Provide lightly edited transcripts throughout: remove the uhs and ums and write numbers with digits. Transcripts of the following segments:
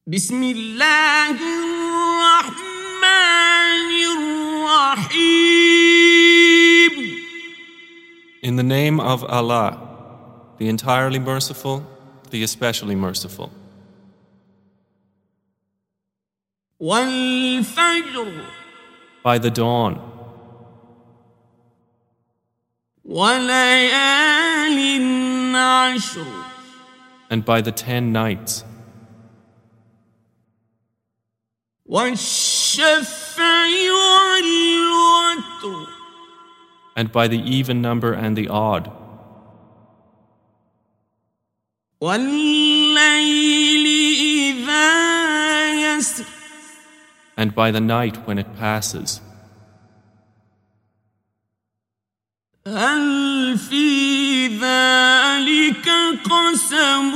بسم الله الرحمن الرحيم. In the name of Allah, the entirely merciful, the especially merciful. والفجر By the dawn, وليال عشر and by the 10 nights, والشفع والوتر and by the even number and the odd, والليل إذا يسر and by the night when it passes. هل في ذلك قسم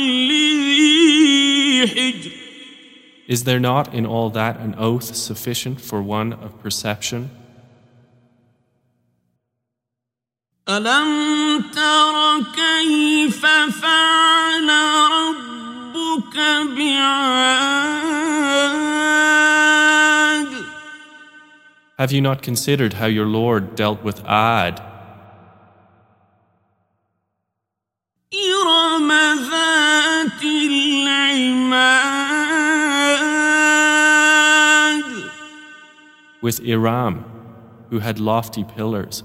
لذي حجر. Is there not in all that an oath sufficient for one of perception? ألم تر كيف فعل ربك بعاد. Have you not considered how your Lord dealt with Ad, إرم ذات العماد. with Iram, who had lofty pillars,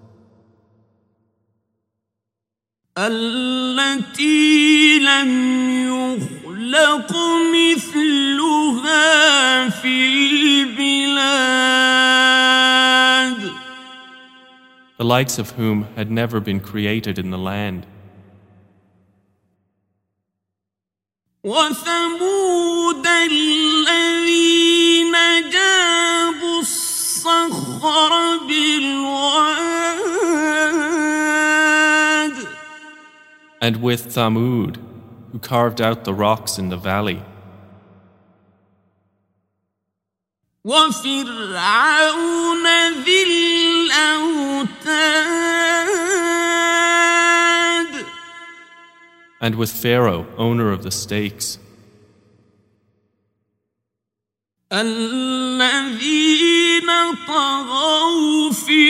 التي لم يخلق مثلها في البلاد. the likes of whom had never been created in the land. وثمود الذين جابوا الصخر بالواد. And with Thamud, who carved out the rocks in the valley. وفرعون ذي الأوتاد. And with Pharaoh, owner of the stakes. الذين طغوا في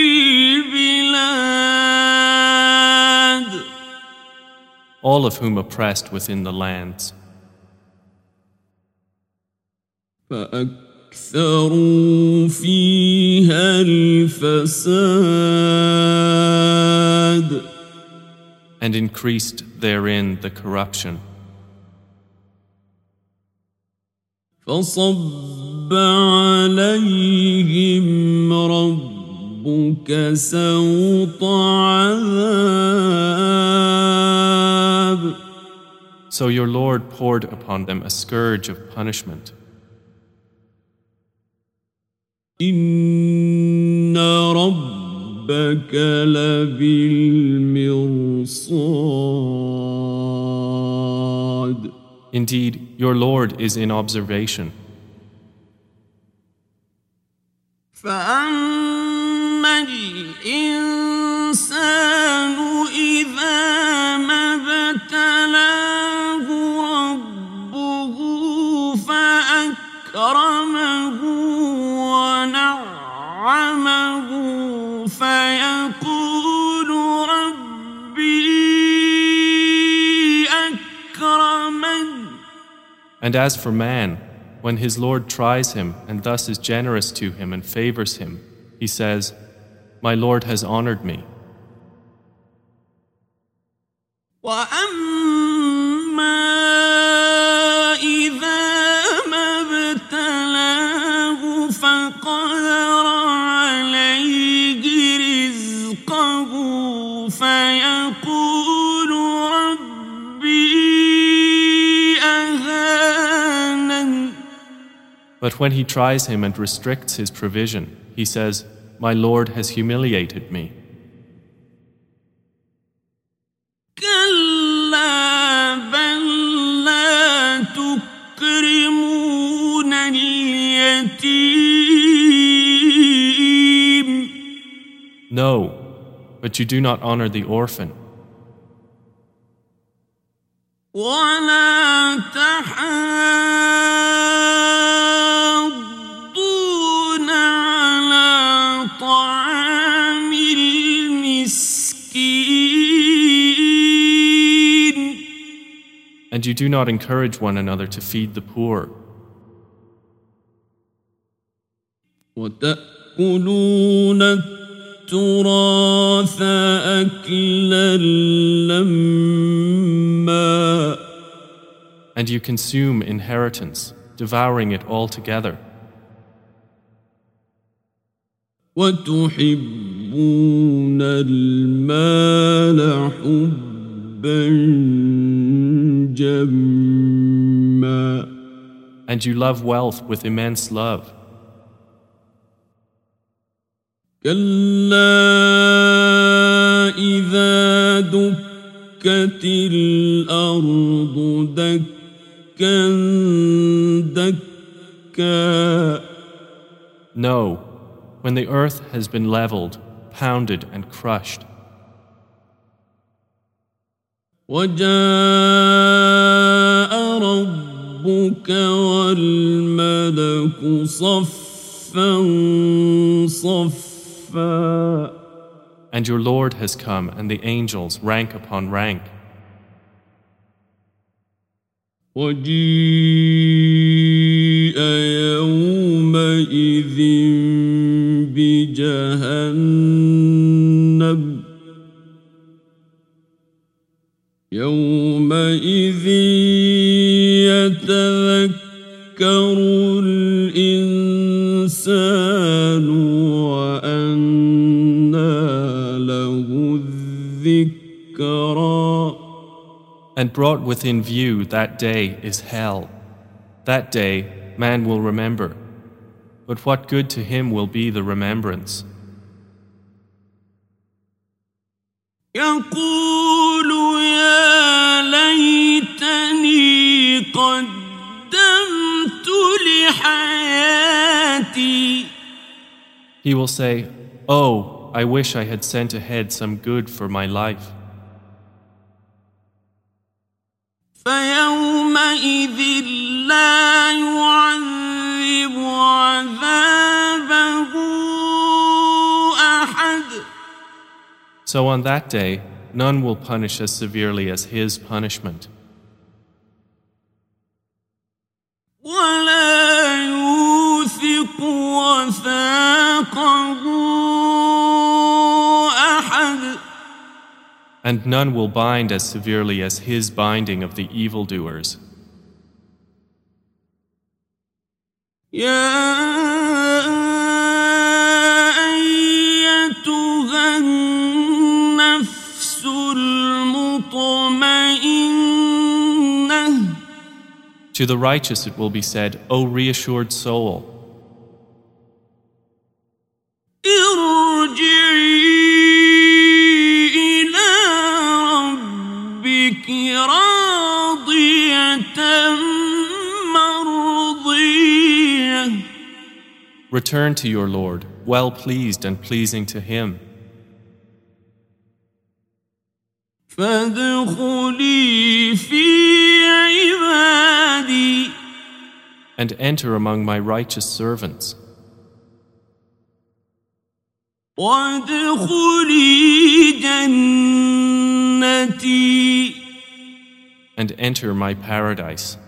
البلاد. All of whom oppressed within the lands. فأكثروا فيها الفساد. And increased therein the corruption. فصب عليهم ربك سوط عذاب. So your Lord poured upon them a scourge of punishment. إن ربك لبالمرصاد. Indeed, your Lord is in observation. فأما الإنسان إذا ما ابتلاه ربه فأكرمه ونعمه فيقول ربي أكرمن. And as for man, when his Lord tries him and thus is generous to him and favors him, he says, "My Lord has honored me." وأما إذا ما ابتلاه فقدر عليه رزقه فيقول ربي أهانن. But when he tries him and restricts his provision, he says, "My Lord has humiliated me." كلا بل لا تكرمون اليتيم. No, but you do not honor the orphan. ولا تحاضون And you do not encourage one another to feed the poor. وتأكلون التراث أكلا لما And you consume inheritance, devouring it all together. وتحبون المال حبا جما And you love wealth with immense love. كلا إذا دكت الأرض دكا دكا No, when the earth has been leveled, pounded and crushed. وجاء ربك والملك صفا صفا And your Lord has come, and the angels rank upon rank. وجيء يومئذ بجهنم يومئذ يتذكر الإنسان وأنى له الذكرى And brought within view that day is hell. That day man will remember. But what good to him will be the remembrance? يقول يا ليتني قدمت لحياتي He will say, "Oh, I wish I had sent ahead some good for my life." فيومئذ لا يعذب عذابه أحد So on that day, none will punish as severely as his punishment. ولا يوثق وثاقه أحد And none will bind as severely as his binding of the evildoers. يا أيتها النفس المطمئنة To the righteous it will be said, O reassured soul, ارجعي إلى ربك راضية مرضية return to your Lord, well pleased and pleasing to him. فادخلي في عبادي And enter among my righteous servants. وادخلي جنتي And enter my paradise.